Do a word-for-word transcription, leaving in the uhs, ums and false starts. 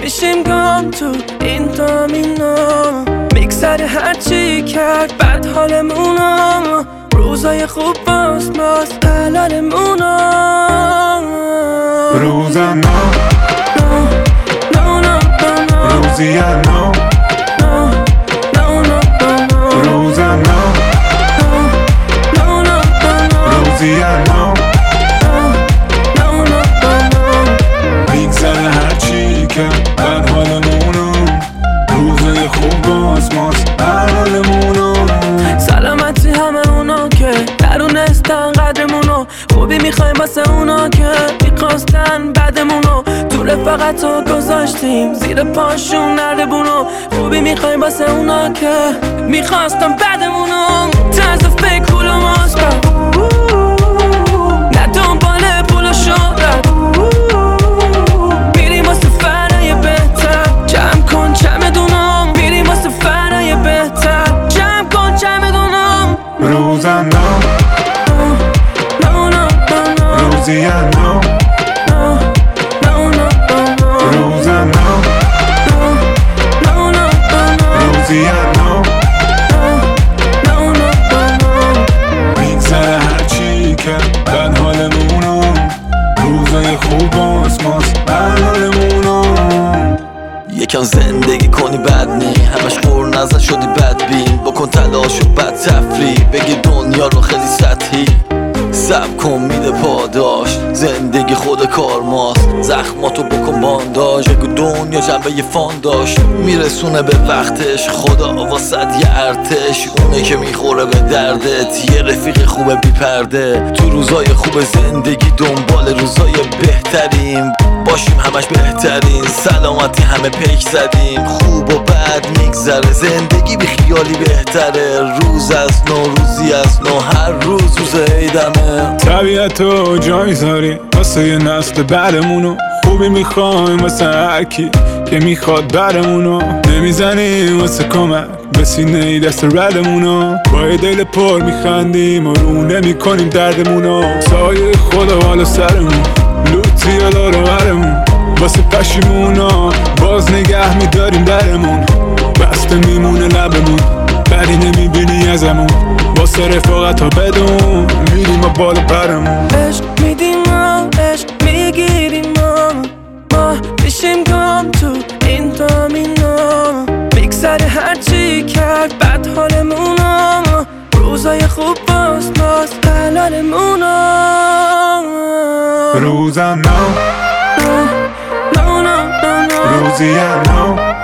میشیم گم تو این دامینا، میگذره هرچی کرد بد حالمونا، روزای خوب باز باز حلالمونا. روزم نو نو نو نو نو روزی نو نو نو نو نو روزم نو نو نو نو روزی نو میگذره هرچی که بد حالمونو، روزای خوب باز باز حلالمونو. سلامتی همه اونا که درونستن قدرمونو، خوبی میخوایم واسه اونا که میخواستن بدمونو، تو رفاقت رو گذاشتیم زیر پاشون نردبونو، خوبی میخوایم واسه اونا که میخواستن بدمونو. طرز فکر پول و ماست، نه دنبال پول و شهرت، میریم واسه فرای بهتر، جمع کن چمدونم، میریم واسه فرای بهتر، جمع کن چمدونم. روزم نو نو نو نو روزی نو نو نو نو روزم نو نو نو روزی نو میگذره هرچی که بد حالمونو، روزای خوب باز باز حلالمونو. یکم زندگی کنی بد نی، همش خور نزد شدی بدبین، بکن تلاش و بد تفریح، بگی دنیا رو خیلی سطحی، سب کن میده پاداش، زندگی خود کار ماست، زخماتو بکن بانداش، بگو دنیا جنبه یه فان داشت، میرسونه به وقتش، خدا واسد یه ارتش، اونه که میخوره به دردت، یه رفیق خوبه بی پرده، تو روزای خوب زندگی دنبال روزای بهتریم، باشیم همش بهترین، سلامتی همه پیک زدیم، خوب و بد میگذره، زندگی بی خیالی بهتره، روز از نو روزی از نو، هر روز روز عیدمه. طبیعتو جا میذاری واسه یه نسل بعدمونو، خوبی میخوایم واسه هرکی که میخواد برمونو، نمیزنیم واسه کمک به سینه دست ردمونو، با یه دل پر میخندیم و رو نمیکنیم دردمونو، سایه خدا والا سرمون لوتی الا رو برمون، واسه پشیمونا باز نگه میداریم درمون، بسته میمونه لبمون بدی نمیبینی ازمون، واسه رفاقت ها بدون میریم و بالا پرمون. عشق میدیم ما عشق میگیریم ما، ما میشیم گم تو این دامینا، میگذره هرچی کرد بد حالمونا، روزای خوب باز باز حلالمونا. روزم نو نو نو نو نو روزی نو